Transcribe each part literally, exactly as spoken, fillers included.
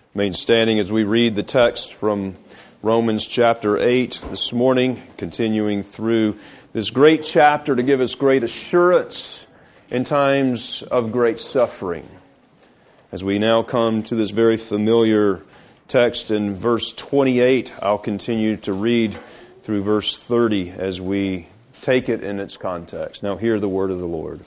Remain standing as we read the text from Romans chapter eight this morning, continuing through this great chapter to give us great assurance in times of great suffering. As we now come to this very familiar text in verse twenty-eight, I'll continue to read through verse thirty as we take it in its context. Now hear the word of the Lord.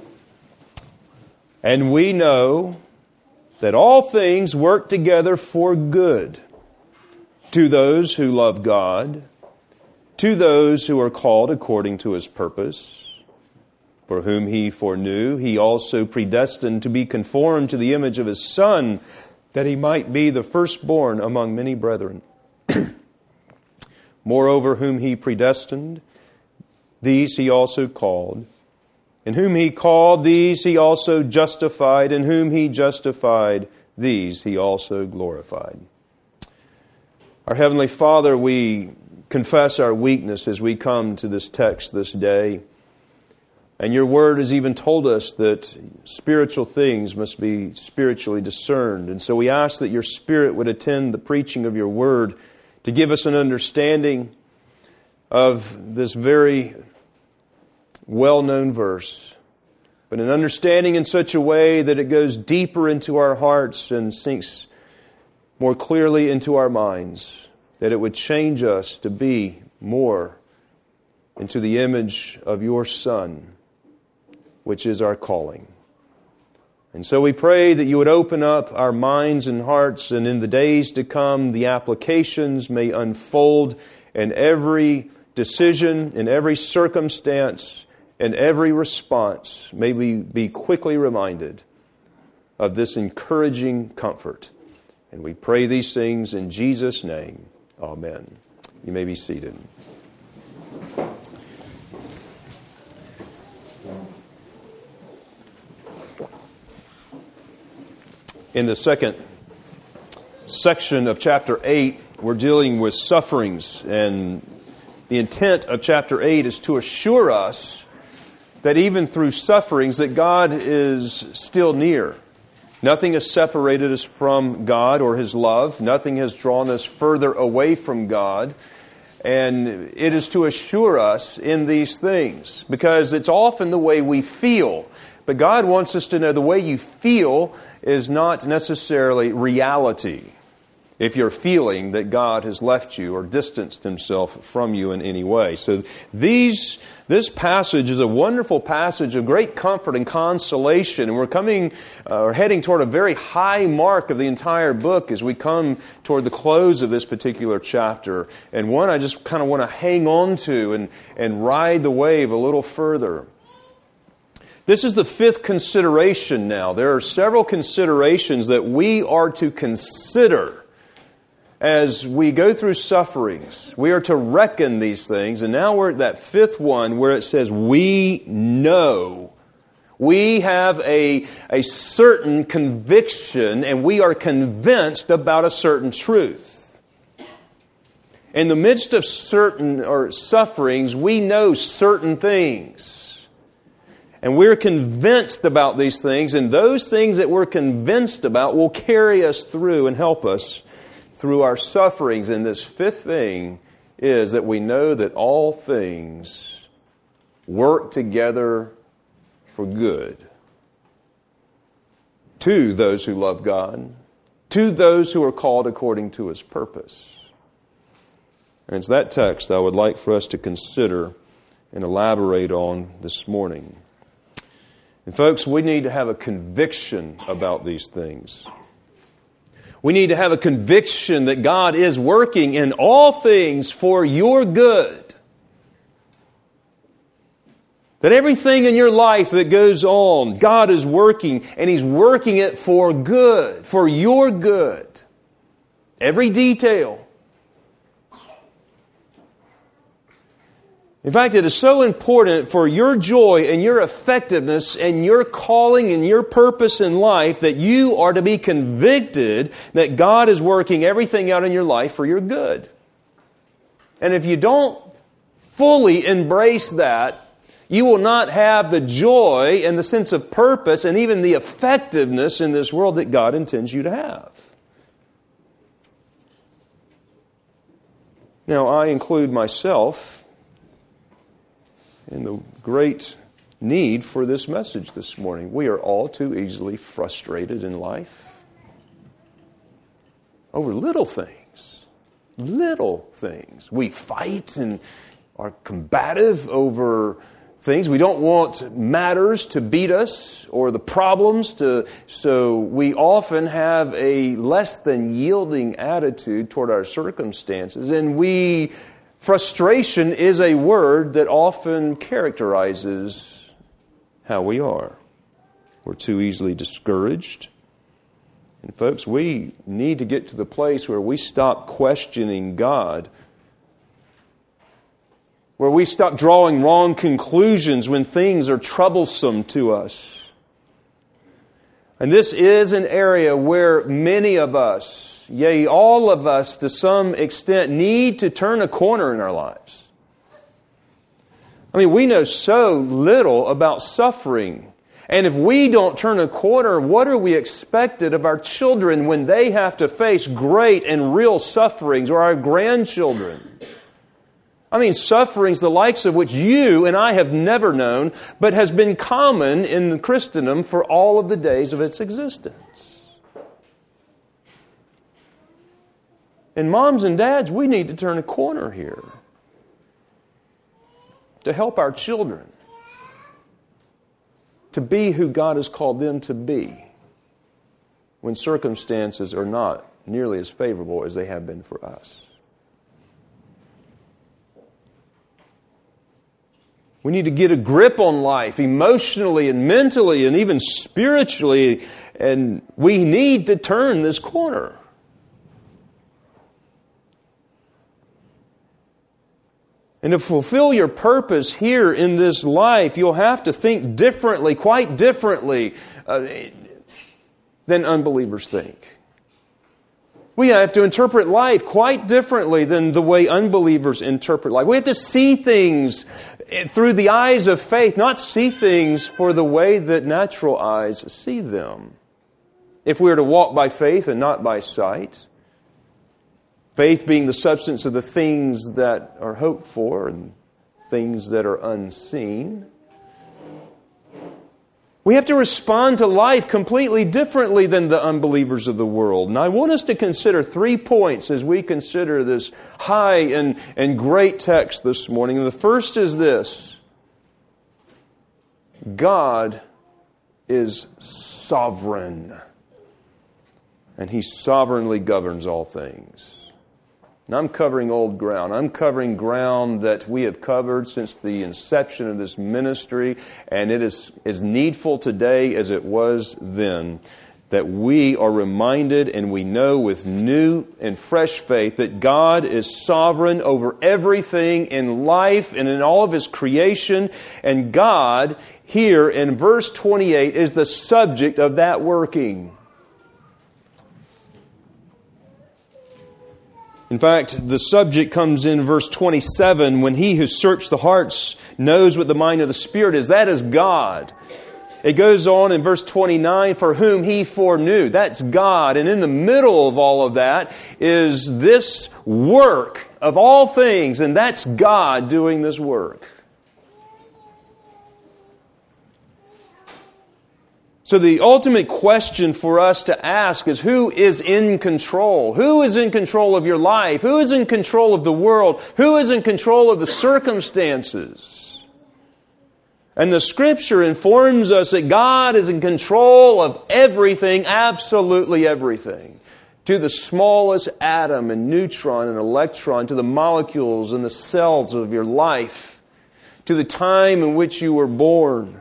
And we know that all things work together for good to those who love God, to those who are called according to His purpose, for whom He foreknew, He also predestined to be conformed to the image of His Son, that He might be the firstborn among many brethren. Moreover, whom He predestined, these He also called. And whom He called, these He also justified. And whom He justified, these He also glorified. Our Heavenly Father, we confess our weakness as we come to this text this day. And Your Word has even told us that spiritual things must be spiritually discerned. And so we ask that Your Spirit would attend the preaching of Your Word to give us an understanding of this very well-known verse, but an understanding in such a way that it goes deeper into our hearts and sinks more clearly into our minds, that it would change us to be more into the image of Your Son, which is our calling. And so we pray that You would open up our minds and hearts, and in the days to come, the applications may unfold, and every decision, in every circumstance, in every response, may we be quickly reminded of this encouraging comfort. And we pray these things in Jesus' name. Amen. You may be seated. In the second section of chapter eight, we're dealing with sufferings, and the intent of chapter eight is to assure us that even through sufferings that God is still near. Nothing has separated us from God or His love. Nothing has drawn us further away from God. And it is to assure us in these things, because it's often the way we feel. But God wants us to know the way you feel is not necessarily reality, if you're feeling that God has left you or distanced Himself from you in any way. So these, this passage is a wonderful passage of great comfort and consolation. And we're coming, uh, or heading toward a very high mark of the entire book as we come toward the close of this particular chapter. And one I just kind of want to hang on to and, and ride the wave a little further. This is the fifth consideration now. There are several considerations that we are to consider as we go through sufferings. We are to reckon these things. And now we're at that fifth one where it says, we know. We have a, a certain conviction, and we are convinced about a certain truth. In the midst of certain or sufferings, we know certain things. And we're convinced about these things, and those things that we're convinced about will carry us through and help us through our sufferings. And this fifth thing is that we know that all things work together for good to those who love God, to those who are called according to His purpose. And it's that text I would like for us to consider and elaborate on this morning. And folks, we need to have a conviction about these things. We need to have a conviction that God is working in all things for your good. That everything in your life that goes on, God is working, and He's working it for good, for your good. Every detail. In fact, it is so important for your joy and your effectiveness and your calling and your purpose in life that you are to be convicted that God is working everything out in your life for your good. And if you don't fully embrace that, you will not have the joy and the sense of purpose and even the effectiveness in this world that God intends you to have. Now, I include myself in the great need for this message this morning. We are all too easily frustrated in life over little things. Little things. We fight and are combative over things. We don't want matters to beat us or the problems to, so we often have a less than yielding attitude toward our circumstances. And we, frustration is a word that often characterizes how we are. We're too easily discouraged. And folks, we need to get to the place where we stop questioning God, where we stop drawing wrong conclusions when things are troublesome to us. And this is an area where many of us, yea, all of us to some extent, need to turn a corner in our lives. I mean, we know so little about suffering. And if we don't turn a corner, what are we expected of our children when they have to face great and real sufferings, or our grandchildren? I mean, sufferings the likes of which you and I have never known, but has been common in Christendom for all of the days of its existence. And moms and dads, we need to turn a corner here to help our children to be who God has called them to be when circumstances are not nearly as favorable as they have been for us. We need to get a grip on life emotionally and mentally and even spiritually, and we need to turn this corner. And to fulfill your purpose here in this life, you'll have to think differently, quite differently uh, than unbelievers think. We have to interpret life quite differently than the way unbelievers interpret life. We have to see things through the eyes of faith, not see things for the way that natural eyes see them. If we are to walk by faith and not by sight, faith being the substance of the things that are hoped for and things that are unseen, we have to respond to life completely differently than the unbelievers of the world. And I want us to consider three points as we consider this high and, and great text this morning. And the first is this: God is sovereign, and He sovereignly governs all things. And I'm covering old ground. I'm covering ground that we have covered since the inception of this ministry, and it is as needful today as it was then, that we are reminded and we know with new and fresh faith that God is sovereign over everything in life and in all of His creation, and God, here in verse twenty-eight, is the subject of that working. In fact, the subject comes in verse twenty-seven, when He who searched the hearts knows what the mind of the Spirit is. That is God. It goes on in verse twenty-nine, for whom He foreknew. That's God. And in the middle of all of that is this work of all things, and that's God doing this work. So the ultimate question for us to ask is, who is in control? Who is in control of your life? Who is in control of the world? Who is in control of the circumstances? And the Scripture informs us that God is in control of everything, absolutely everything. To the smallest atom and neutron and electron, to the molecules and the cells of your life, to the time in which you were born.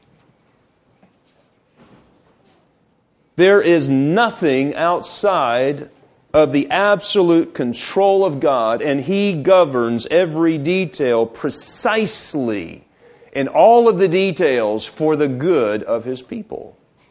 There is nothing outside of the absolute control of God, and He governs every detail precisely, in all of the details, for the good of His people.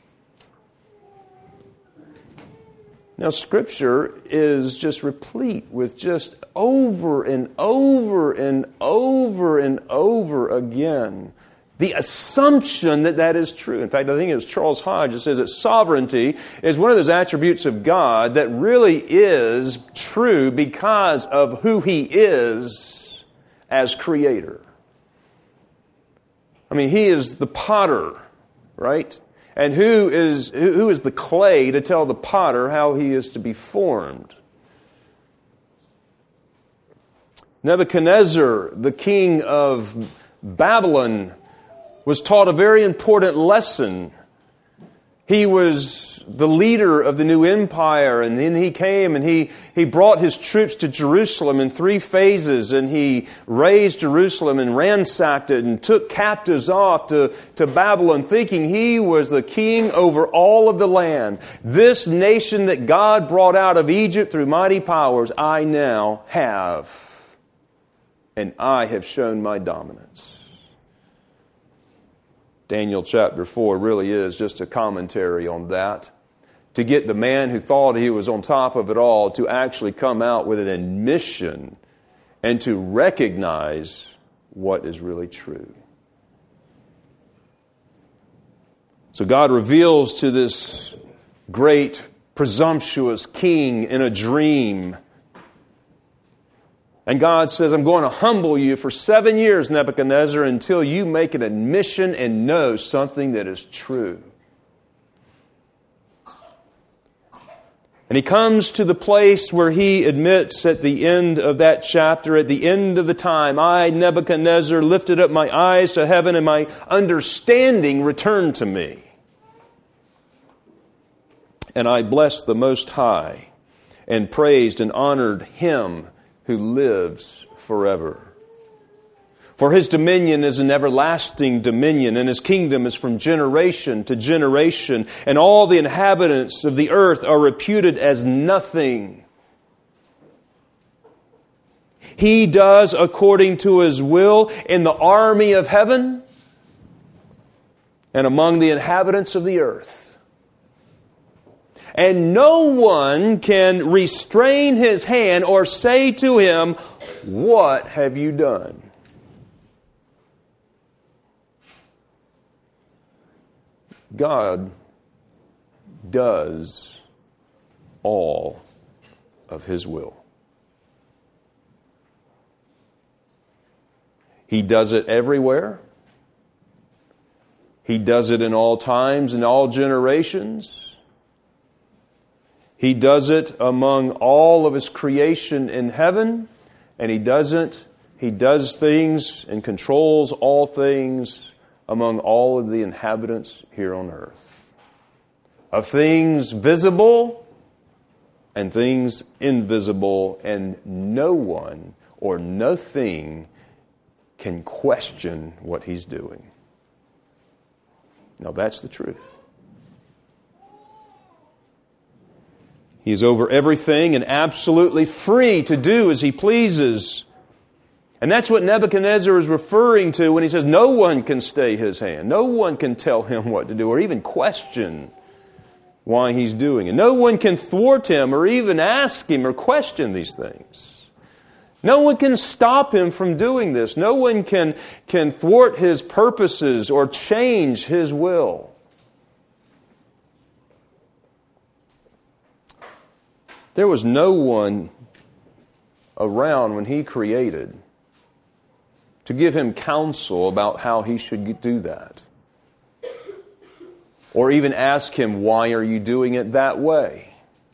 Now, Scripture is just replete with just over and over and over and over again the assumption that that is true. In fact, I think it was Charles Hodge that says that sovereignty is one of those attributes of God that really is true because of who He is as Creator. I mean, He is the potter, right? And who is who is the clay to tell the potter how he is to be formed? Nebuchadnezzar, the king of Babylon, was taught a very important lesson. He was the leader of the new empire, and then he came and he, he brought his troops to Jerusalem in three phases, and he razed Jerusalem and ransacked it and took captives off to, to Babylon, thinking he was the king over all of the land. This nation that God brought out of Egypt through mighty powers, I now have, and I have shown my dominance. Daniel chapter four really is just a commentary on that. To get the man who thought he was on top of it all to actually come out with an admission and to recognize what is really true. So God reveals to this great, presumptuous king in a dream. And God says, I'm going to humble you for seven years, Nebuchadnezzar, until you make an admission and know something that is true. And he comes to the place where he admits at the end of that chapter, at the end of the time, I, Nebuchadnezzar, lifted up my eyes to heaven and my understanding returned to me. And I blessed the Most High and praised and honored Him who lives forever. For His dominion is an everlasting dominion, and His kingdom is from generation to generation, and all the inhabitants of the earth are reputed as nothing. He does according to His will in the army of heaven and among the inhabitants of the earth. And no one can restrain His hand or say to Him, what have you done? God does all of His will. He does it everywhere. He does it in all times and all generations. He does it among all of His creation in heaven, and He doesn't. He does things and controls all things among all of the inhabitants here on earth. Of things visible and things invisible, and no one or nothing can question what He's doing. Now that's the truth. He is over everything and absolutely free to do as He pleases. And that's what Nebuchadnezzar is referring to when he says no one can stay his hand. No one can tell him what to do or even question why he's doing it. No one can thwart him or even ask him or question these things. No one can stop him from doing this. No one can, can thwart his purposes or change his will. There was no one around when He created to give him counsel about how he should do that. Or even ask him, why are you doing it that way?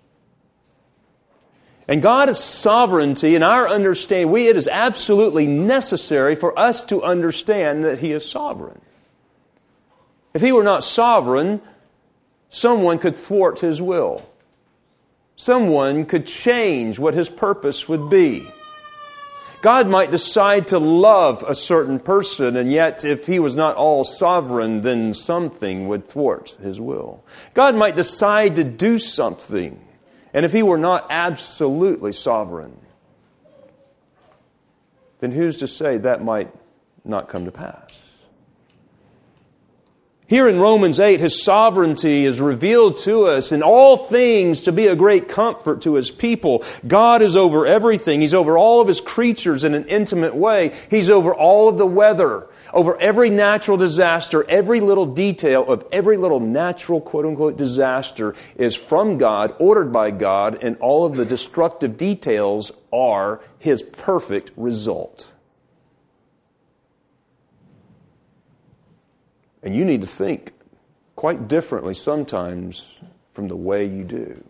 And God's sovereignty and our understanding, we, it is absolutely necessary for us to understand that He is sovereign. If He were not sovereign, someone could thwart His will. Someone could change what His purpose would be. God might decide to love a certain person, and yet if He was not all sovereign, then something would thwart His will. God might decide to do something, and if He were not absolutely sovereign, then who's to say that might not come to pass? Here in Romans eight, His sovereignty is revealed to us in all things to be a great comfort to His people. God is over everything. He's over all of His creatures in an intimate way. He's over all of the weather, over every natural disaster. Every little detail of every little natural quote-unquote disaster is from God, ordered by God, and all of the destructive details are His perfect result. And you need to think quite differently sometimes from the way you do.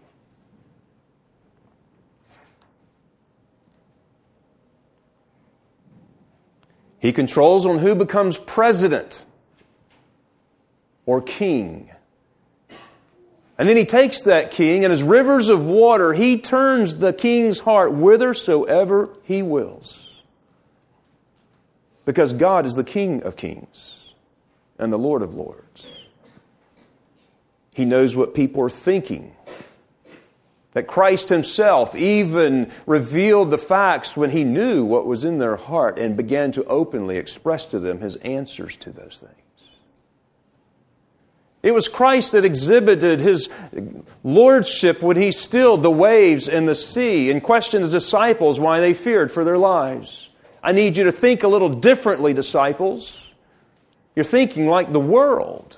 He controls on who becomes president or king. And then He takes that king, and as rivers of water, He turns the king's heart whithersoever He wills. Because God is the King of kings and the Lord of lords. He knows what people are thinking. That Christ Himself even revealed the facts when He knew what was in their heart and began to openly express to them His answers to those things. It was Christ that exhibited His lordship when He stilled the waves and the sea and questioned His disciples why they feared for their lives. I need you to think a little differently, disciples. You're thinking like the world.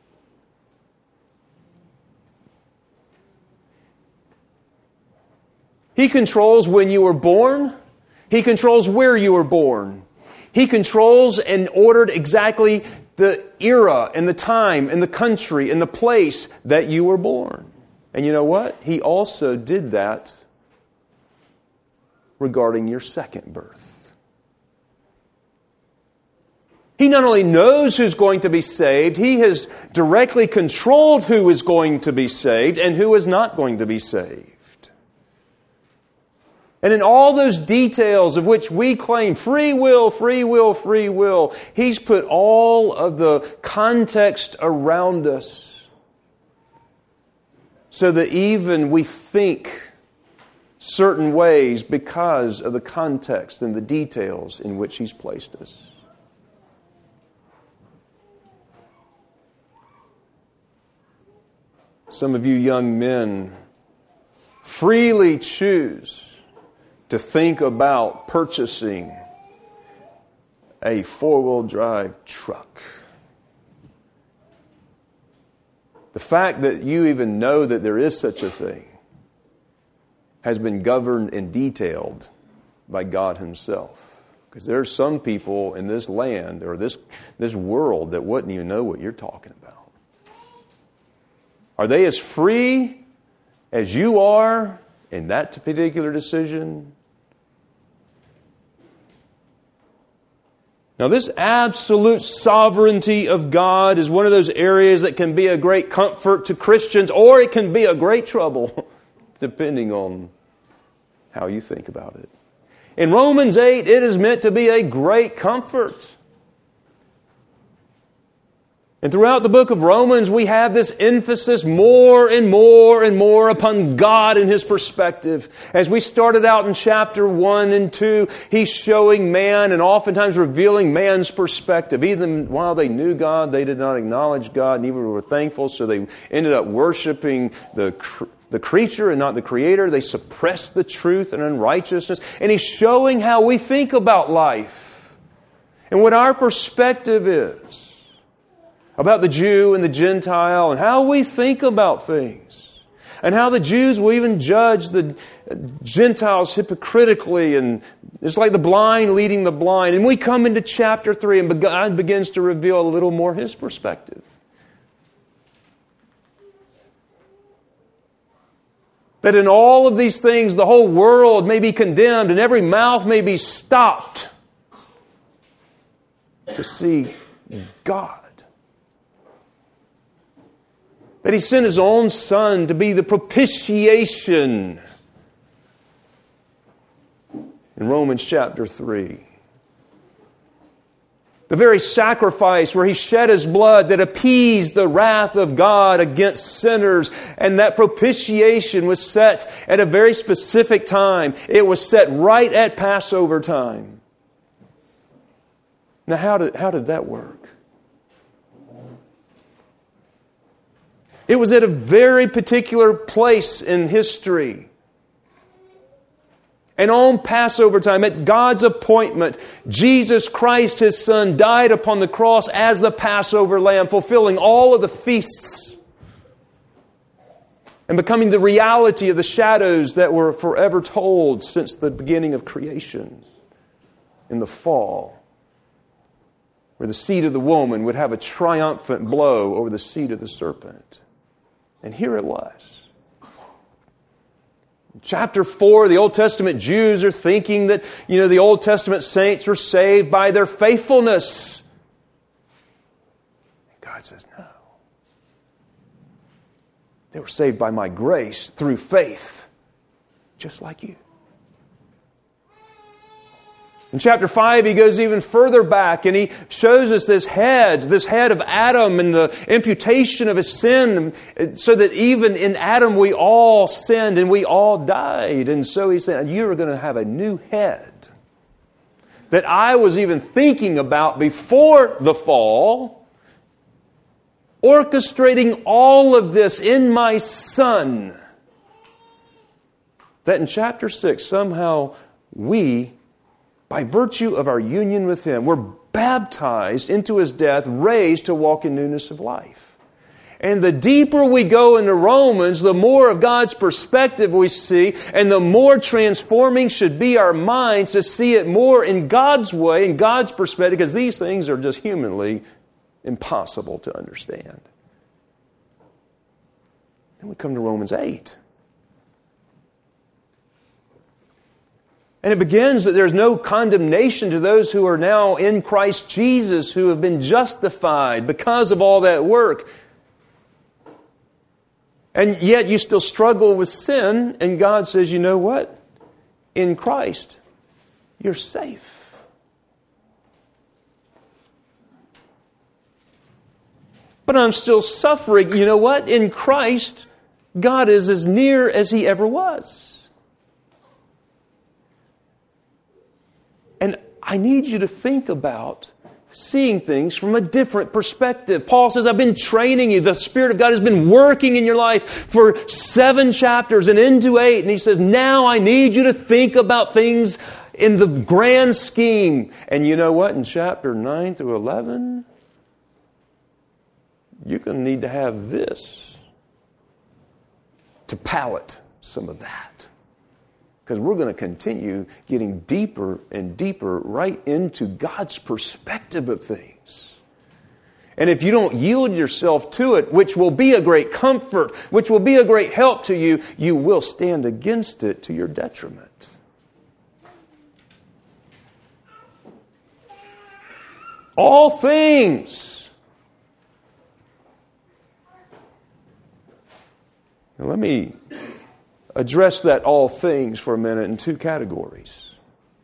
He controls when you were born. He controls where you were born. He controls and ordered exactly the era and the time and the country and the place that you were born. And you know what? He also did that regarding your second birth. He not only knows who's going to be saved, He has directly controlled who is going to be saved and who is not going to be saved. And in all those details of which we claim free will, free will, free will, He's put all of the context around us so that even we think certain ways because of the context and the details in which He's placed us. Some of you young men freely choose to think about purchasing a four-wheel drive truck. The fact that you even know that there is such a thing has been governed and detailed by God Himself. Because there are some people in this land or this, this world that wouldn't even know what you're talking about. Are they as free as you are in that particular decision? Now, this absolute sovereignty of God is one of those areas that can be a great comfort to Christians, or it can be a great trouble, depending on how you think about it. In Romans eight, it is meant to be a great comfort. And throughout the book of Romans, we have this emphasis more and more and more upon God and His perspective. As we started out in chapter one and two, He's showing man and oftentimes revealing man's perspective. Even while they knew God, they did not acknowledge God, neither were thankful, so they ended up worshiping the the creature and not the Creator. They suppressed the truth and unrighteousness. And He's showing how we think about life and what our perspective is about the Jew and the Gentile and how we think about things. And how the Jews will even judge the Gentiles hypocritically, and it's like the blind leading the blind. And we come into chapter three and God begins to reveal a little more His perspective. That in all of these things the whole world may be condemned and every mouth may be stopped to see God. That He sent His own Son to be the propitiation. In Romans chapter three. The very sacrifice where He shed His blood that appeased the wrath of God against sinners. And that propitiation was set at a very specific time. It was set right at Passover time. Now how did, how did that work? It was at a very particular place in history. And on Passover time, at God's appointment, Jesus Christ, His Son, died upon the cross as the Passover lamb, fulfilling all of the feasts and becoming the reality of the shadows that were forever told since the beginning of creation in the fall, where the seed of the woman would have a triumphant blow over the seed of the serpent. And here it was. Chapter four, the Old Testament Jews are thinking that, you know, the Old Testament saints were saved by their faithfulness. God says, no. They were saved by my grace through faith, just like you. In chapter five, he goes even further back and he shows us this head, this head of Adam and the imputation of his sin, so that even in Adam we all sinned and we all died. And so he said, you're going to have a new head that I was even thinking about before the fall, orchestrating all of this in my Son. That in chapter six, somehow we, by virtue of our union with Him, we're baptized into His death, raised to walk in newness of life. And the deeper we go into Romans, the more of God's perspective we see, and the more transforming should be our minds to see it more in God's way, in God's perspective, because these things are just humanly impossible to understand. Then we come to Romans eight. And it begins that there's no condemnation to those who are now in Christ Jesus, who have been justified because of all that work. And yet you still struggle with sin, and God says, you know what? In Christ, you're safe. But I'm still suffering. You know what? In Christ, God is as near as He ever was. And I need you to think about seeing things from a different perspective. Paul says, I've been training you. The Spirit of God has been working in your life for seven chapters and into eight. And he says, now I need you to think about things in the grand scheme. And you know what? In chapter nine through eleven, you're going to need to have this to palate some of that. Because we're going to continue getting deeper and deeper right into God's perspective of things. And if you don't yield yourself to it, which will be a great comfort, which will be a great help to you, you will stand against it to your detriment. All things. Now let me address that all things for a minute in two categories.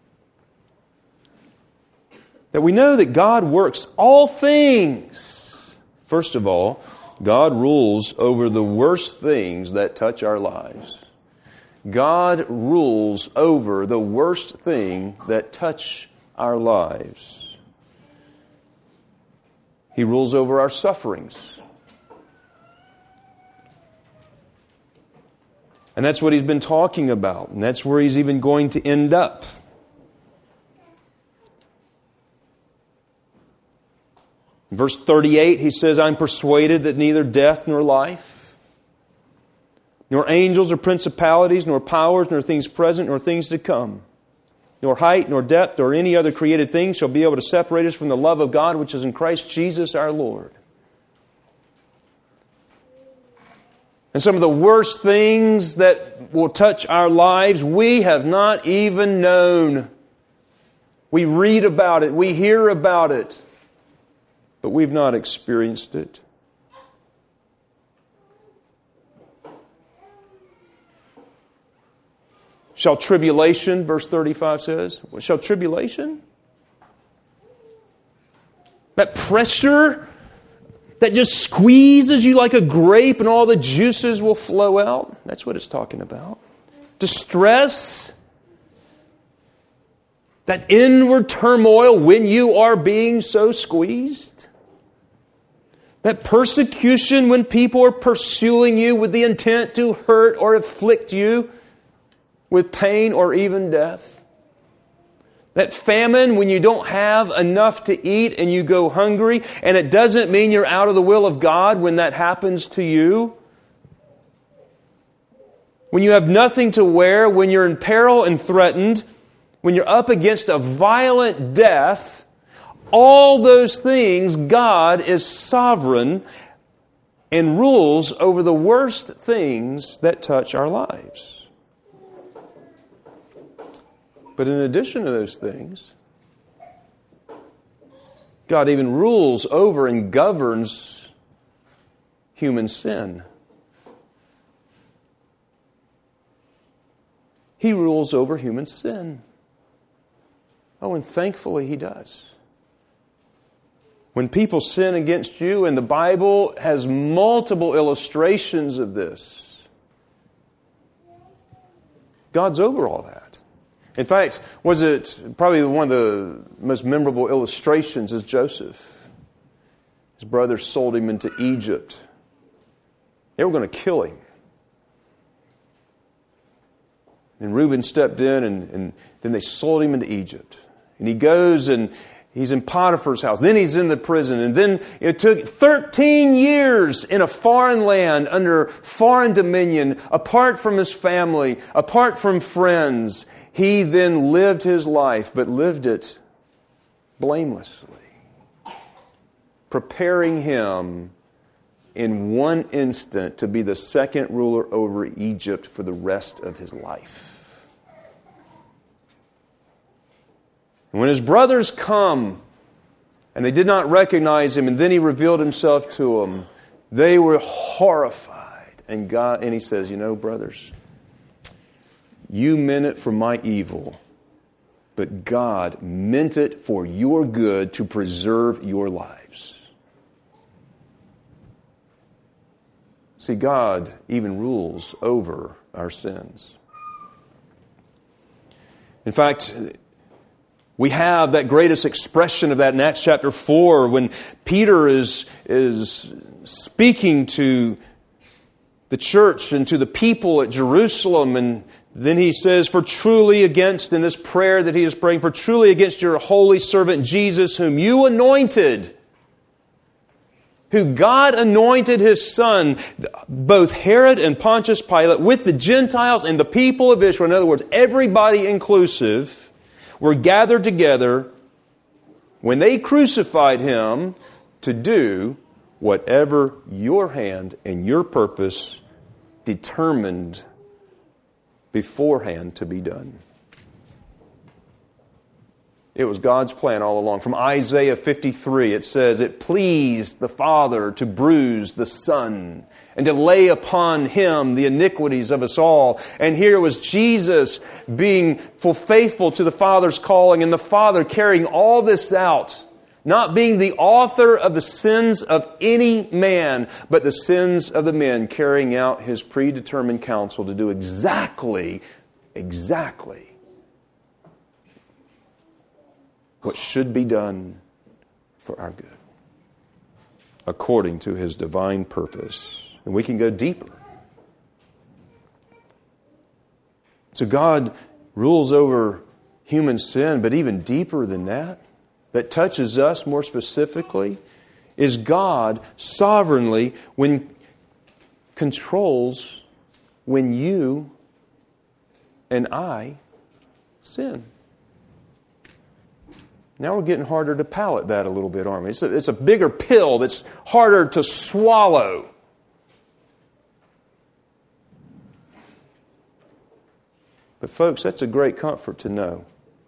That we know that God works all things. First of all, God rules over the worst things that touch our lives. God rules over the worst thing that touch our lives. He rules over our sufferings. And that's what he's been talking about. And that's where he's even going to end up. In verse thirty-eight, he says, I'm persuaded that neither death nor life, nor angels or principalities, nor powers, nor things present, nor things to come, nor height, nor depth, or any other created thing shall be able to separate us from the love of God which is in Christ Jesus our Lord. And some of the worst things that will touch our lives, we have not even known. We read about it, we hear about it, but we've not experienced it. Shall tribulation, verse thirty-five says, shall tribulation? That pressure that just squeezes you like a grape and all the juices will flow out. That's what it's talking about. Distress. That inward turmoil when you are being so squeezed. That persecution when people are pursuing you with the intent to hurt or afflict you with pain or even death. That famine when you don't have enough to eat and you go hungry, and it doesn't mean you're out of the will of God when that happens to you. When you have nothing to wear, when you're in peril and threatened, when you're up against a violent death, all those things, God is sovereign and rules over the worst things that touch our lives. But in addition to those things, God even rules over and governs human sin. He rules over human sin. Oh, and thankfully He does. When people sin against you, and the Bible has multiple illustrations of this, God's over all that. In fact, was it probably one of the most memorable illustrations is Joseph. His brothers sold him into Egypt. They were going to kill him. And Reuben stepped in, and, and then they sold him into Egypt. And he goes and he's in Potiphar's house. Then he's in the prison. And then it took thirteen years in a foreign land under foreign dominion, apart from his family, apart from friends. He then lived his life, but lived it blamelessly, preparing him in one instant to be the second ruler over Egypt for the rest of his life. When his brothers come, and they did not recognize him, and then he revealed himself to them, they were horrified. And God, and he says, you know, brothers, you meant it for my evil, but God meant it for your good to preserve your lives. See, God even rules over our sins. In fact, we have that greatest expression of that in Acts chapter four when Peter is, is speaking to the church and to the people at Jerusalem. And then he says, for truly against, in this prayer that he is praying, for truly against your holy servant Jesus, whom you anointed, who God anointed His Son, both Herod and Pontius Pilate, with the Gentiles and the people of Israel, in other words, everybody inclusive, were gathered together when they crucified Him to do whatever your hand and your purpose determined beforehand to be done. It was God's plan all along. From Isaiah fifty-three, it says, it pleased the Father to bruise the Son and to lay upon Him the iniquities of us all. And here was Jesus being full faithful to the Father's calling, and the Father carrying all this out, not being the author of the sins of any man, but the sins of the men, carrying out His predetermined counsel to do exactly, exactly what should be done for our good, according to His divine purpose. And we can go deeper. So God rules over human sin, but even deeper than that, that touches us more specifically, is God sovereignly when controls when you and I sin. Now we're getting harder to palate that a little bit, aren't we? It's a, it's a bigger pill that's harder to swallow. But folks, that's a great comfort to know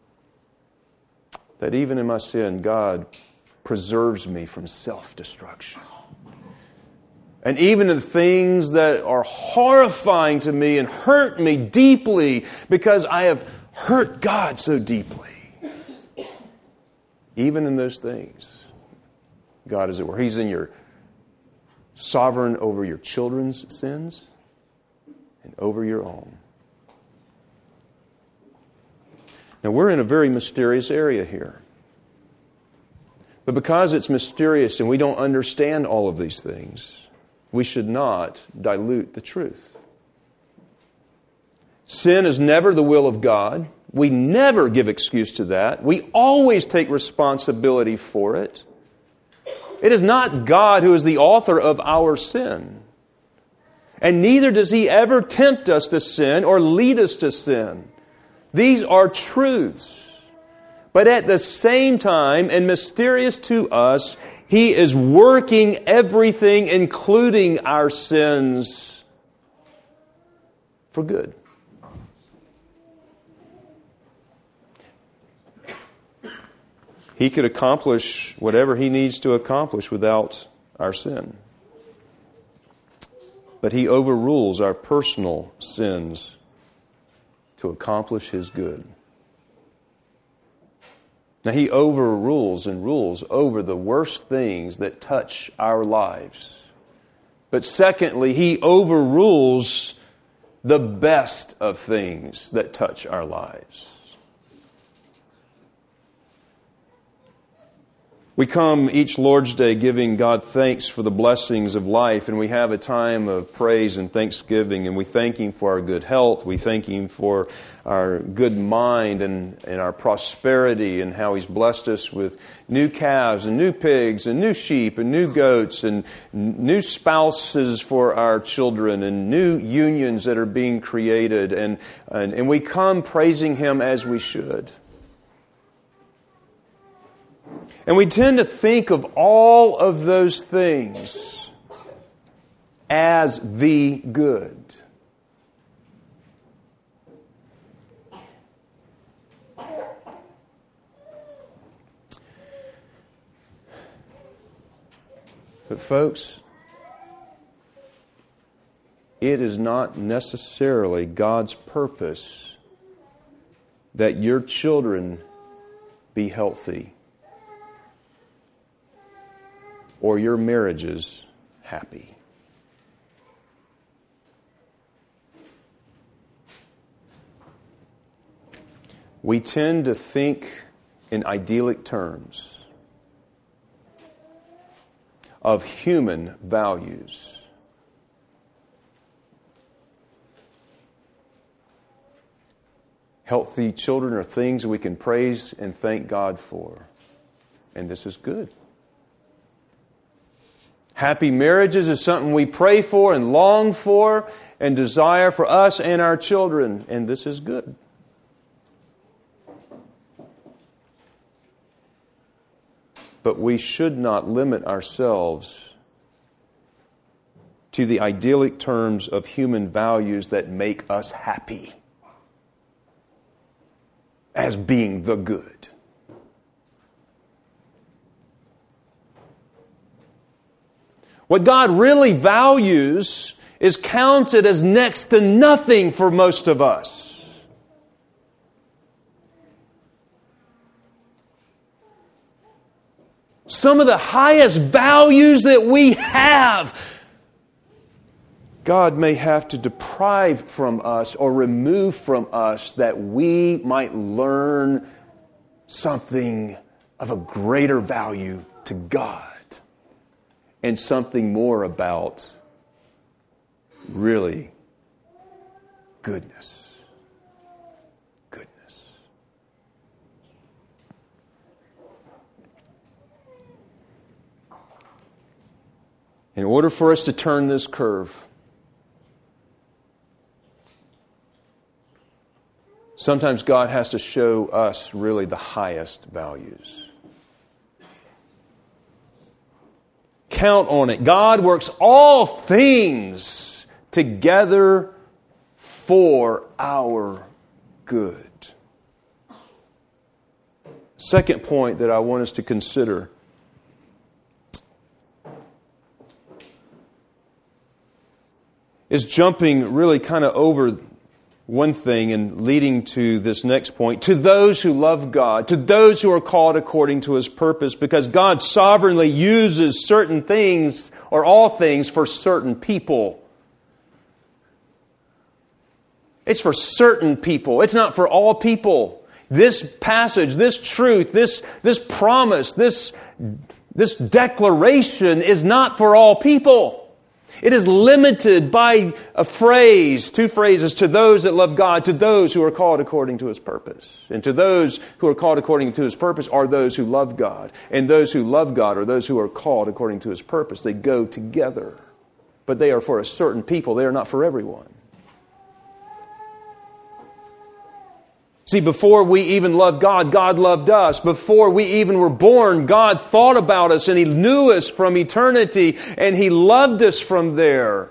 that even in my sin, God preserves me from self-destruction. And even in things that are horrifying to me and hurt me deeply because I have hurt God so deeply. Even in those things, God is at work. He's in your sovereign over your children's sins and over your own. Now, we're in a very mysterious area here. But because it's mysterious and we don't understand all of these things, we should not dilute the truth. Sin is never the will of God. We never give excuse to that. We always take responsibility for it. It is not God who is the author of our sin. And neither does He ever tempt us to sin or lead us to sin. These are truths. But at the same time, and mysterious to us, He is working everything, including our sins, for good. He could accomplish whatever He needs to accomplish without our sin. But He overrules our personal sins to accomplish His good. Now, He overrules and rules over the worst things that touch our lives. But secondly, He overrules the best of things that touch our lives. We come each Lord's Day giving God thanks for the blessings of life, and we have a time of praise and thanksgiving, and we thank Him for our good health. We thank Him for our good mind and, and our prosperity, and how He's blessed us with new calves and new pigs and new sheep and new goats and new spouses for our children and new unions that are being created. And, and, and we come praising Him as we should. And we tend to think of all of those things as the good. But folks, it is not necessarily God's purpose that your children be healthy or your marriages happy. We tend to think in idyllic terms of human values. Healthy children are things we can praise and thank God for. And this is good. Happy marriages is something we pray for and long for and desire for us and our children. And this is good. But we should not limit ourselves to the idyllic terms of human values that make us happy as being the good. What God really values is counted as next to nothing for most of us. Some of the highest values that we have, God may have to deprive from us or remove from us that we might learn something of a greater value to God. And something more about really goodness. Goodness. In order for us to turn this curve, sometimes God has to show us really the highest values. Count on it. God works all things together for our good. Second point that I want us to consider is jumping really kind of over one thing and leading to this next point. To those who love God, to those who are called according to His purpose, because God sovereignly uses certain things or all things for certain people. It's for certain people. It's not for all people. this passage, this truth, this, this promise, this, this declaration is not for all people. It is limited by a phrase, two phrases, to those that love God, to those who are called according to His purpose. And to those who are called according to His purpose are those who love God. And those who love God are those who are called according to His purpose. They go together. But they are for a certain people. They are not for everyone. See, before we even loved God, God loved us. Before we even were born, God thought about us and He knew us from eternity and He loved us from there.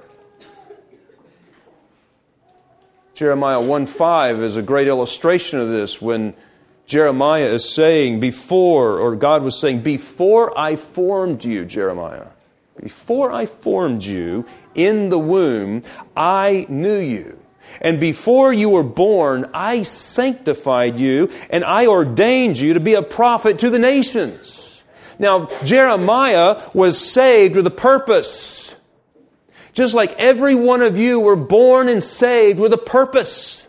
Jeremiah one five is a great illustration of this when Jeremiah is saying, before, or God was saying, before I formed you, Jeremiah, before I formed you in the womb, I knew you. And before you were born, I sanctified you and I ordained you to be a prophet to the nations. Now, Jeremiah was saved with a purpose. Just like every one of you were born and saved with a purpose.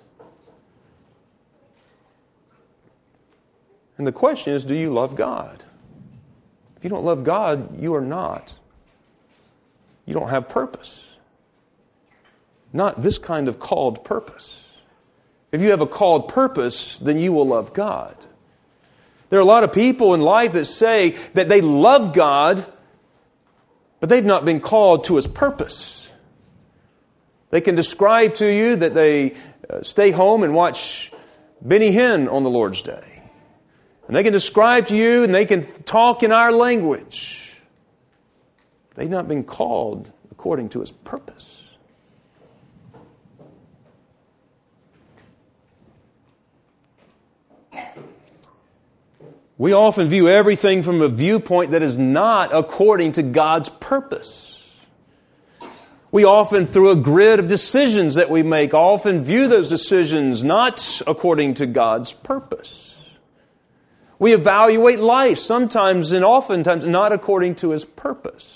And the question is, do you love God? If you don't love God, you are not. You don't have purpose. Not this kind of called purpose. If you have a called purpose, then you will love God. There are a lot of people in life that say that they love God, but they've not been called to His purpose. They can describe to you that they stay home and watch Benny Hinn on the Lord's Day. And they can describe to you and they can talk in our language. They've not been called according to His purpose. We often view everything from a viewpoint that is not according to God's purpose. We often, through a grid of decisions that we make, often view those decisions not according to God's purpose. We evaluate life sometimes and oftentimes not according to His purpose.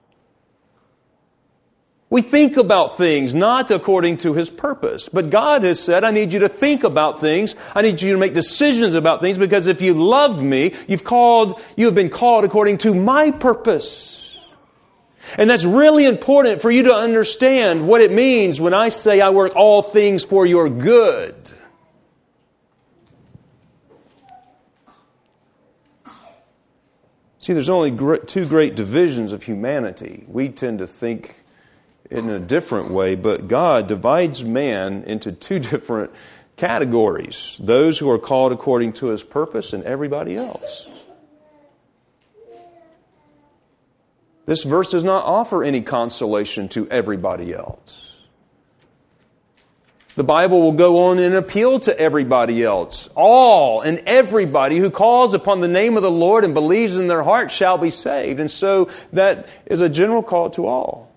We think about things not according to His purpose. But God has said, I need you to think about things. I need you to make decisions about things because if you love me, you've called, you have been called according to my purpose. And that's really important for you to understand what it means when I say I work all things for your good. See, there's only two great divisions of humanity. We tend to think in a different way, but God divides man into two different categories. Those who are called according to His purpose and everybody else. This verse does not offer any consolation to everybody else. The Bible will go on and appeal to everybody else. All and everybody who calls upon the name of the Lord and believes in their heart shall be saved. And so that is a general call to all.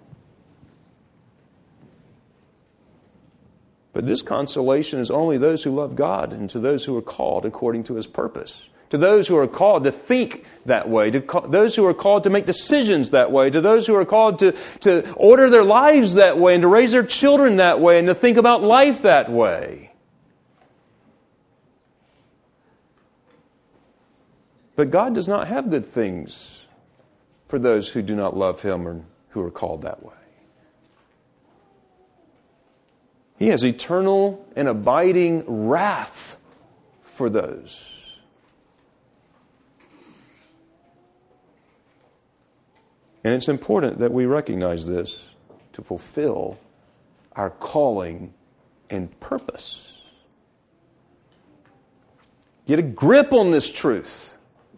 But this consolation is only those who love God and to those who are called according to His purpose. To those who are called to think that way. To co- those who are called to make decisions that way. To those who are called to, to order their lives that way and to raise their children that way and to think about life that way. But God does not have good things for those who do not love Him or who are called that way. He has eternal and abiding wrath for those. And it's important that we recognize this to fulfill our calling and purpose. Get a grip on this truth.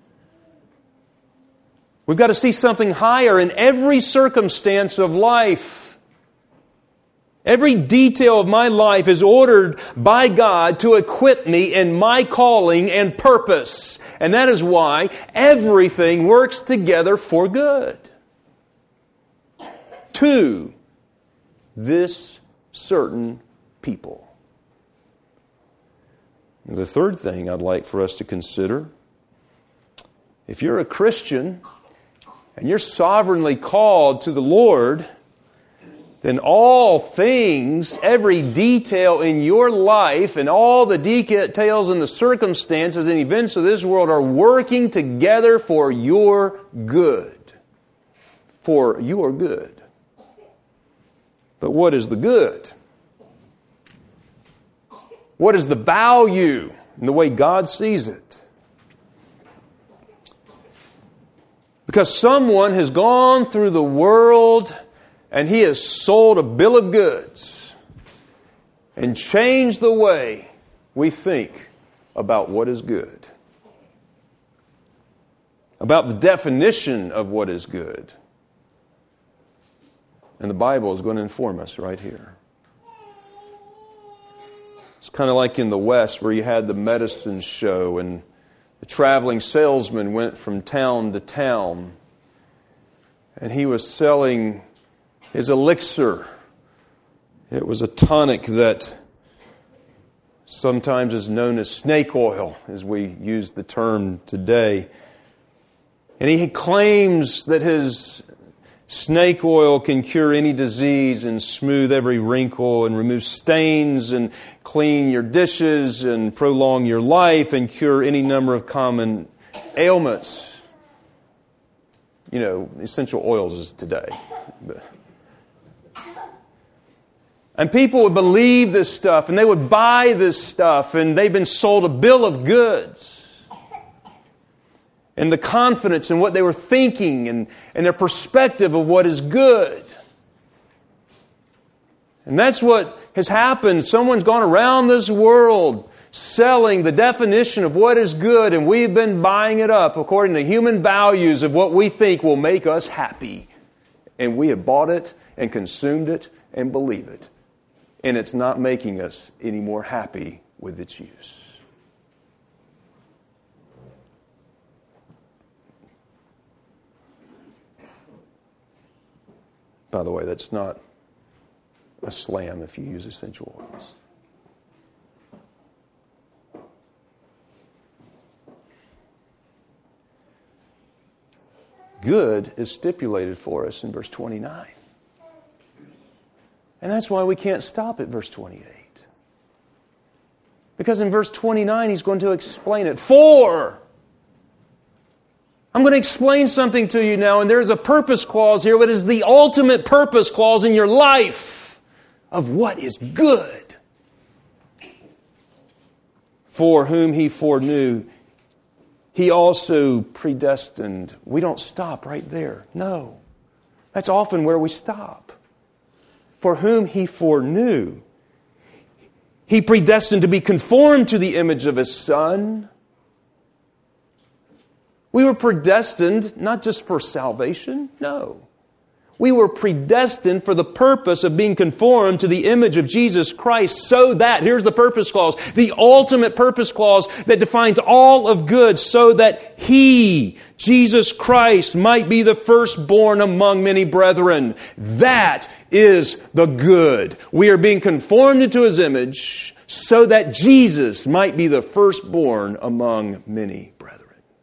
We've got to see something higher in every circumstance of life. Every detail of my life is ordered by God to equip me in my calling and purpose. And that is why everything works together for good. To this certain people. And the third thing I'd like for us to consider, if you're a Christian and you're sovereignly called to the Lord, then all things, every detail in your life and all the details and the circumstances and events of this world are working together for your good. For your good. But what is the good? What is the value in the way God sees it? Because someone has gone through the world and he has sold a bill of goods and changed the way we think about what is good. About the definition of what is good. And the Bible is going to inform us right here. It's kind of like in the West where you had the medicine show and the traveling salesman went from town to town and he was selling his elixir. It was a tonic that sometimes is known as snake oil, as we use the term today. And he claims that his snake oil can cure any disease and smooth every wrinkle and remove stains and clean your dishes and prolong your life and cure any number of common ailments. You know, essential oils is today. And people would believe this stuff and they would buy this stuff and they've been sold a bill of goods. And the confidence in what they were thinking and, and their perspective of what is good. And that's what has happened. Someone's gone around this world selling the definition of what is good, and we've been buying it up according to human values of what we think will make us happy. And we have bought it and consumed it and believe it. And it's not making us any more happy with its use. By the way, that's not a slam if you use essential oils. Good is stipulated for us in verse twenty-nine. And that's why we can't stop at verse twenty-eight. Because in verse twenty-nine, he's going to explain it. For... I'm going to explain something to you now, and there's a purpose clause here, what is the ultimate purpose clause in your life of what is good. For whom He foreknew, He also predestined. We don't stop right there. No. That's often where we stop. For whom He foreknew, He predestined to be conformed to the image of His Son. We were predestined not just for salvation, no. We were predestined for the purpose of being conformed to the image of Jesus Christ so that, here's the purpose clause, the ultimate purpose clause that defines all of good, so that He, Jesus Christ, might be the firstborn among many brethren. That is the good. We are being conformed into His image so that Jesus might be the firstborn among many brethren.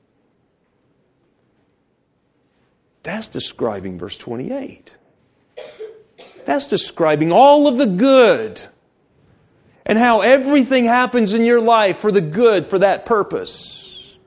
That's describing verse twenty-eight. That's describing all of the good and how everything happens in your life for the good, for that purpose.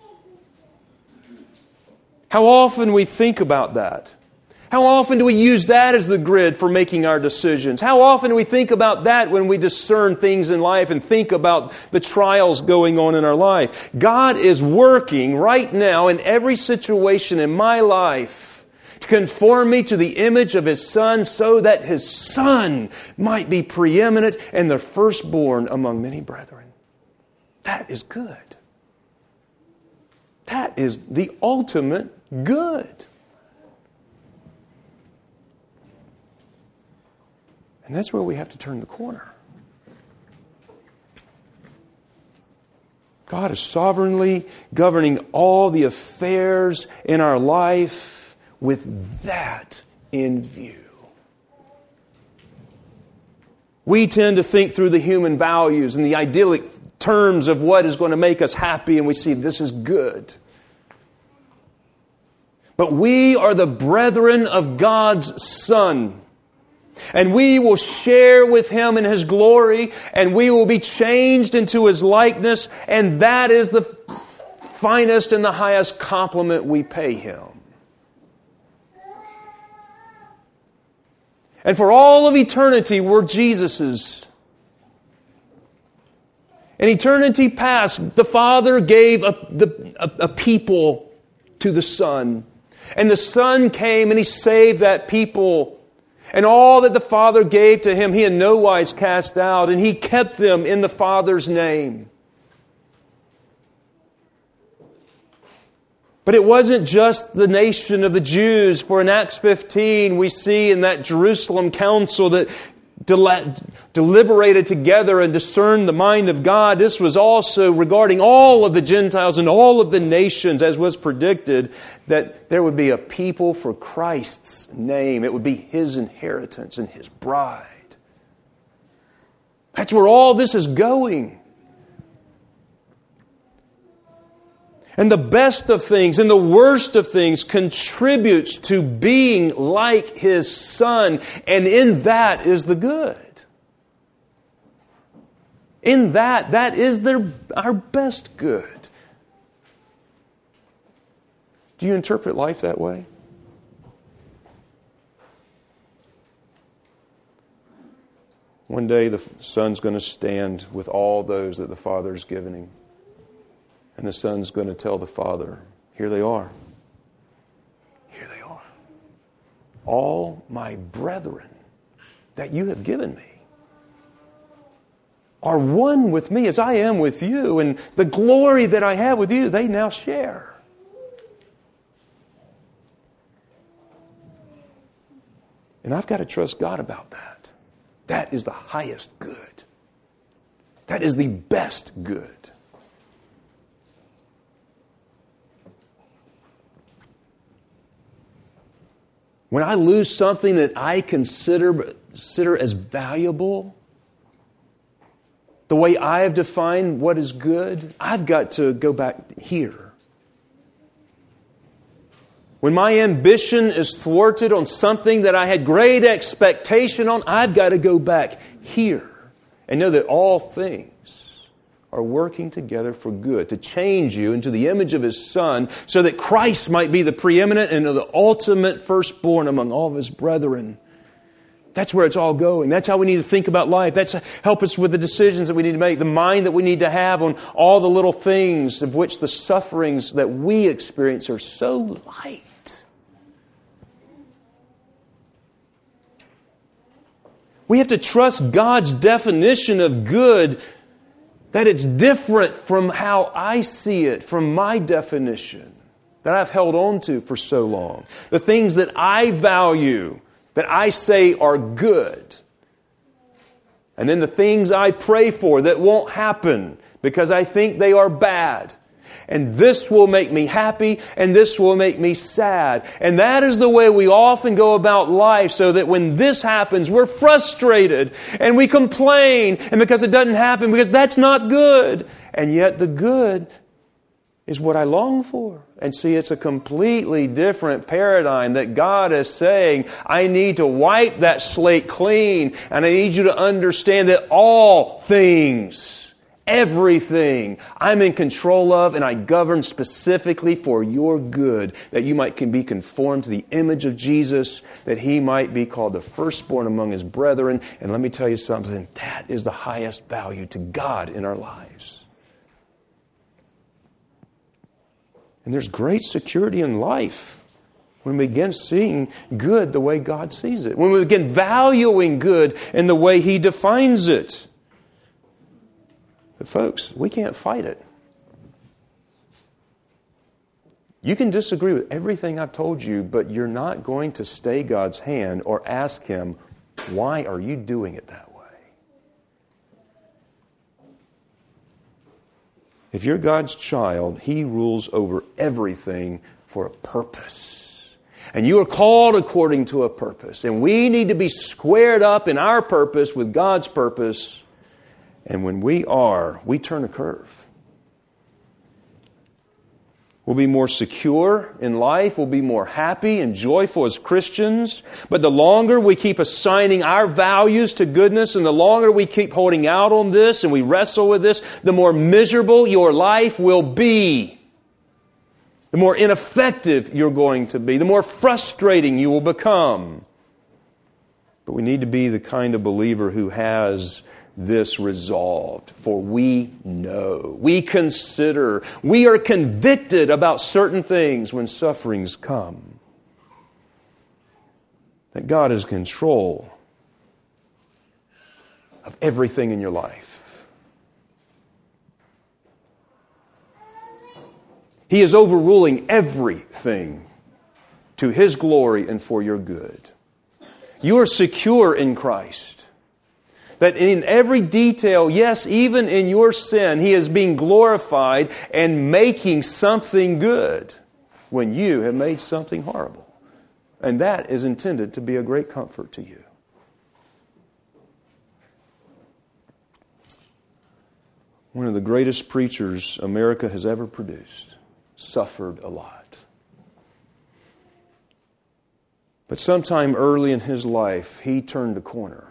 How often we think about that. How often do we use that as the grid for making our decisions? How often do we think about that when we discern things in life and think about the trials going on in our life? God is working right now in every situation in my life to conform me to the image of His Son so that His Son might be preeminent and the firstborn among many brethren. That is good. That is the ultimate good. And that's where we have to turn the corner. God is sovereignly governing all the affairs in our life with that in view. We tend to think through the human values and the idyllic terms of what is going to make us happy, and we see this is good. But we are the brethren of God's Son. And we will share with Him in His glory, and we will be changed into His likeness, and that is the finest and the highest compliment we pay Him. And for all of eternity, we're Jesus's. In eternity past, the Father gave a, the, a, a people to the Son. And the Son came and He saved that people. And all that the Father gave to Him, He in no wise cast out. And He kept them in the Father's name. But it wasn't just the nation of the Jews. For in Acts fifteen, we see in that Jerusalem council that del- deliberated together and discerned the mind of God. This was also regarding all of the Gentiles and all of the nations, as was predicted, that there would be a people for Christ's name. It would be His inheritance and His bride. That's where all this is going. And the best of things and the worst of things contributes to being like His Son. And in that is the good. In that, that is their, our best good. Do you interpret life that way? One day the Son's going to stand with all those that the Father's given Him. And the Son's going to tell the Father, here they are. Here they are. All my brethren that you have given me are one with me as I am with you. And the glory that I have with you, they now share. And I've got to trust God about that. That is the highest good. That is the best good. When I lose something that I consider, consider as valuable, the way I have defined what is good, I've got to go back here. When my ambition is thwarted on something that I had great expectation on, I've got to go back here and know that all things are working together for good, to change you into the image of His Son, so that Christ might be the preeminent and the ultimate firstborn among all of His brethren. That's where it's all going. That's how we need to think about life. That's help us with the decisions that we need to make, the mind that we need to have on all the little things of which the sufferings that we experience are so light. We have to trust God's definition of good, that it's different from how I see it, from my definition that I've held on to for so long. The things that I value, that I say are good. And then the things I pray for that won't happen because I think they are bad. And this will make me happy, and this will make me sad. And that is the way we often go about life, so that when this happens, we're frustrated, and we complain, and because it doesn't happen, because that's not good. And yet the good is what I long for. And see, it's a completely different paradigm that God is saying, I need to wipe that slate clean, and I need you to understand that all things, everything I'm in control of, and I govern specifically for your good, that you might can be conformed to the image of Jesus, that He might be called the firstborn among His brethren. And let me tell you something, that is the highest value to God in our lives. And there's great security in life when we begin seeing good the way God sees it, when we begin valuing good in the way He defines it. But folks, we can't fight it. You can disagree with everything I've told you, but you're not going to stay God's hand or ask Him, why are you doing it that way? If you're God's child, He rules over everything for a purpose. And you are called according to a purpose. And we need to be squared up in our purpose with God's purpose. And when we are, we turn a curve. We'll be more secure in life. We'll be more happy and joyful as Christians. But the longer we keep assigning our values to goodness and the longer we keep holding out on this and we wrestle with this, the more miserable your life will be. The more ineffective you're going to be. The more frustrating you will become. But we need to be the kind of believer who has this resolved, for we know, we consider, we are convicted about certain things when sufferings come. That God is in control of everything in your life. He is overruling everything to His glory and for your good. You are secure in Christ. That in every detail, yes, even in your sin, He is being glorified and making something good when you have made something horrible. And that is intended to be a great comfort to you. One of the greatest preachers America has ever produced suffered a lot. But sometime early in his life, he turned a corner.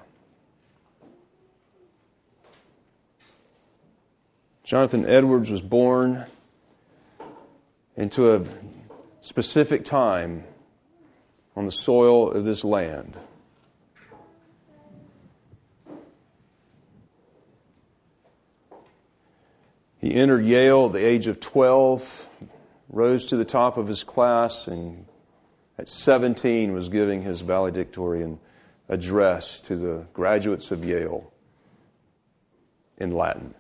Jonathan Edwards was born into a specific time on the soil of this land. He entered Yale at the age of twelve, rose to the top of his class, and at seventeen was giving his valedictorian address to the graduates of Yale in Latin.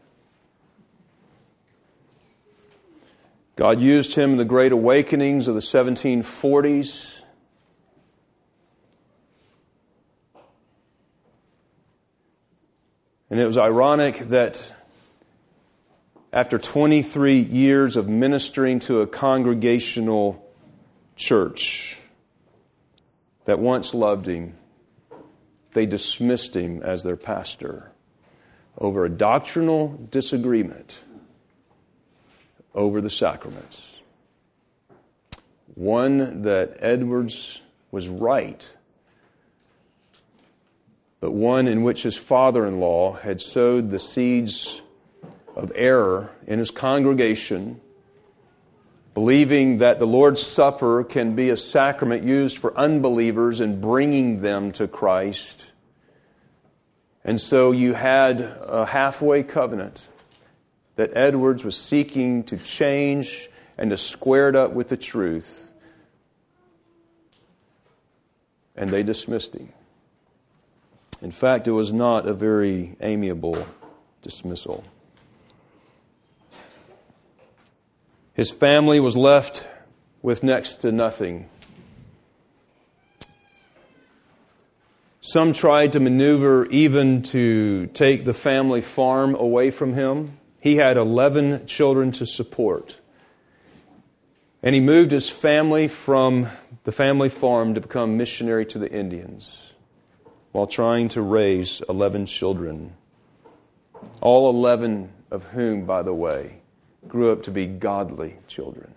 God used him in the Great Awakenings of the seventeen forties. And it was ironic that after twenty-three years of ministering to a congregational church that once loved him, they dismissed him as their pastor over a doctrinal disagreement over the sacraments. One that Edwards was right, but one in which his father-in-law had sowed the seeds of error in his congregation, believing that the Lord's Supper can be a sacrament used for unbelievers in bringing them to Christ. And so you had a halfway covenant that Edwards was seeking to change and to square it up with the truth. And they dismissed him. In fact, it was not a very amiable dismissal. His family was left with next to nothing. Some tried to maneuver even to take the family farm away from him. He had eleven children to support. And he moved his family from the family farm to become missionary to the Indians while trying to raise eleven children. All eleven of whom, by the way, grew up to be godly children.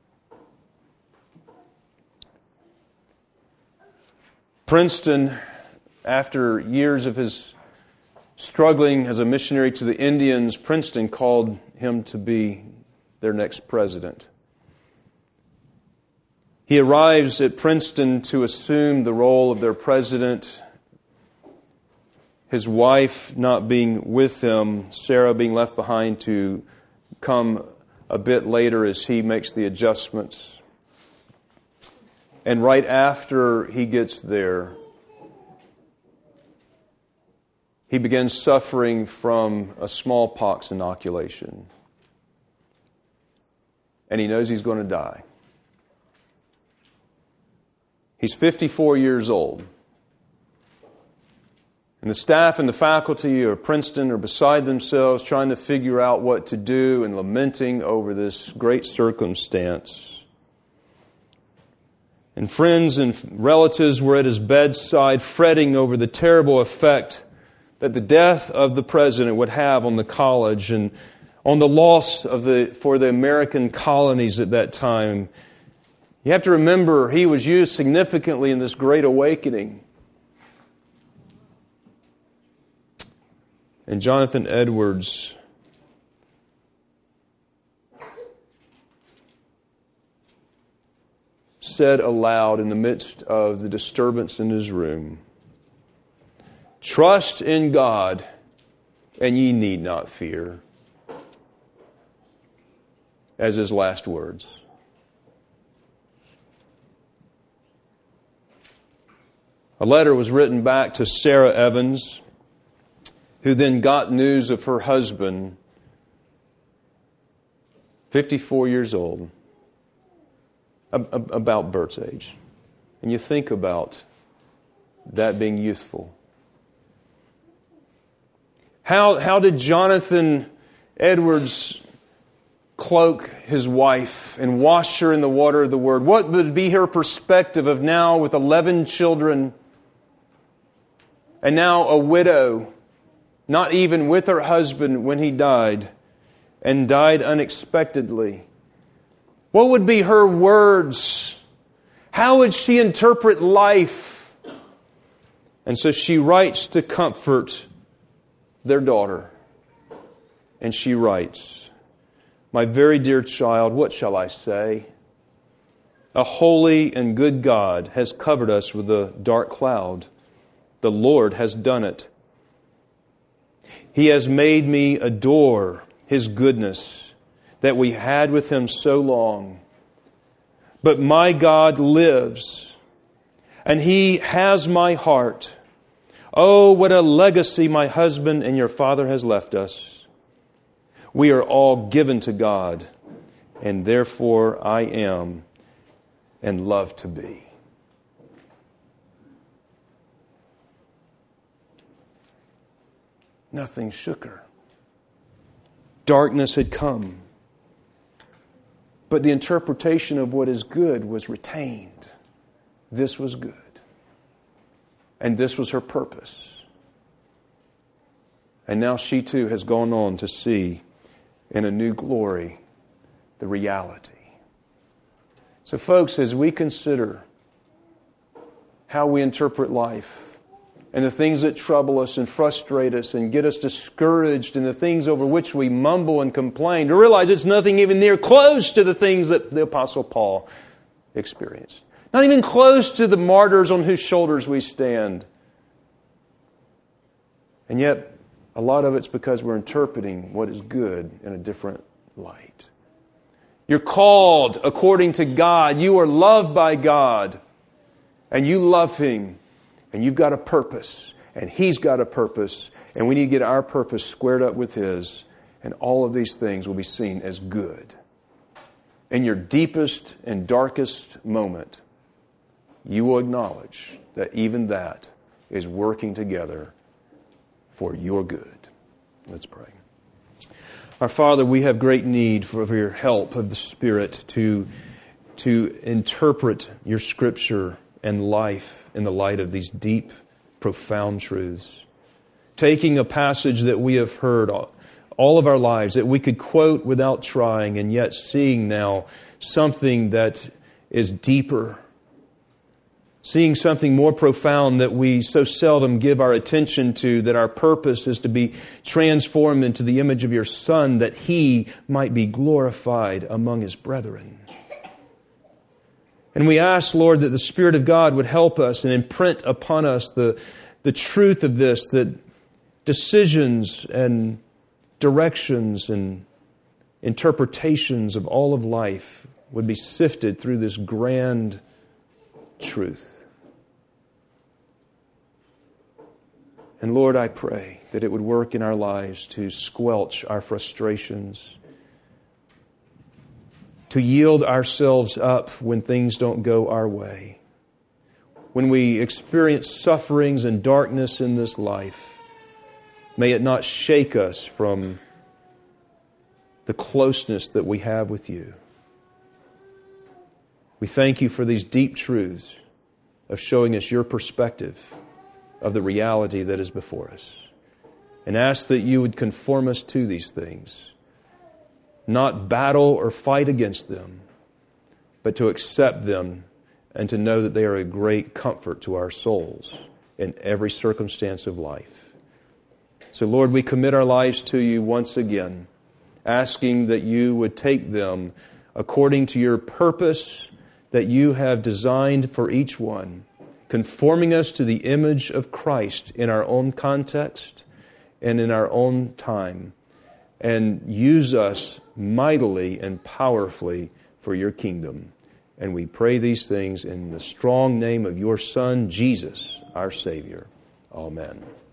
Princeton, after years of his struggling as a missionary to the Indians, Princeton called him to be their next president. He arrives at Princeton to assume the role of their president. His wife not being with him, Sarah being left behind to come a bit later as he makes the adjustments. And right after he gets there, he begins suffering from a smallpox inoculation. And he knows he's going to die. He's fifty-four years old. And the staff and the faculty of Princeton are beside themselves trying to figure out what to do and lamenting over this great circumstance. And friends and relatives were at his bedside fretting over the terrible effect that the death of the president would have on the college and on the loss of the for the American colonies at that time. You have to remember he was used significantly in this Great Awakening. And Jonathan Edwards said aloud in the midst of the disturbance in his room, "Trust in God, and ye need not fear," as his last words. A letter was written back to Sarah Evans, who then got news of her husband, fifty-four years old, about Bert's age. And you think about that being youthful. How, how did Jonathan Edwards cloak his wife and wash her in the water of the Word? What would be her perspective of now with eleven children and now a widow, not even with her husband when he died, and died unexpectedly? What would be her words? How would she interpret life? And so she writes to comfort their daughter. And she writes, "My very dear child, what shall I say? A holy and good God has covered us with a dark cloud. The Lord has done it. He has made me adore His goodness that we had with Him so long. But my God lives, and He has my heart. Oh, what a legacy my husband and your father has left us. We are all given to God, and therefore I am and love to be." Nothing shook her. Darkness had come. But the interpretation of what is good was retained. This was good. And this was her purpose. And now she too has gone on to see in a new glory the reality. So folks, as we consider how we interpret life, and the things that trouble us and frustrate us and get us discouraged, and the things over which we mumble and complain, to realize it's nothing even near close to the things that the Apostle Paul experienced. Not even close to the martyrs on whose shoulders we stand. And yet, a lot of it's because we're interpreting what is good in a different light. You're called according to God. You are loved by God. And you love Him. And you've got a purpose, and He's got a purpose, and we need to get our purpose squared up with His, and all of these things will be seen as good. In your deepest and darkest moment, you will acknowledge that even that is working together for your good. Let's pray. Our Father, we have great need for your help of the Spirit to, to interpret your Scripture and life in the light of these deep, profound truths. Taking a passage that we have heard all, all of our lives, that we could quote without trying, and yet seeing now something that is deeper, seeing something more profound that we so seldom give our attention to, that our purpose is to be transformed into the image of your Son, that He might be glorified among His brethren. And we ask, Lord, that the Spirit of God would help us and imprint upon us the, the truth of this, that decisions and directions and interpretations of all of life would be sifted through this grand truth. And Lord, I pray that it would work in our lives to squelch our frustrations, to yield ourselves up when things don't go our way. When we experience sufferings and darkness in this life, may it not shake us from the closeness that we have with you. We thank you for these deep truths of showing us your perspective of the reality that is before us. And ask that you would conform us to these things not battle or fight against them, but to accept them and to know that they are a great comfort to our souls in every circumstance of life. So, Lord, we commit our lives to you once again, asking that you would take them according to your purpose that you have designed for each one, conforming us to the image of Christ in our own context and in our own time, and use us mightily and powerfully for your kingdom. And we pray these things in the strong name of your Son, Jesus, our Savior. Amen.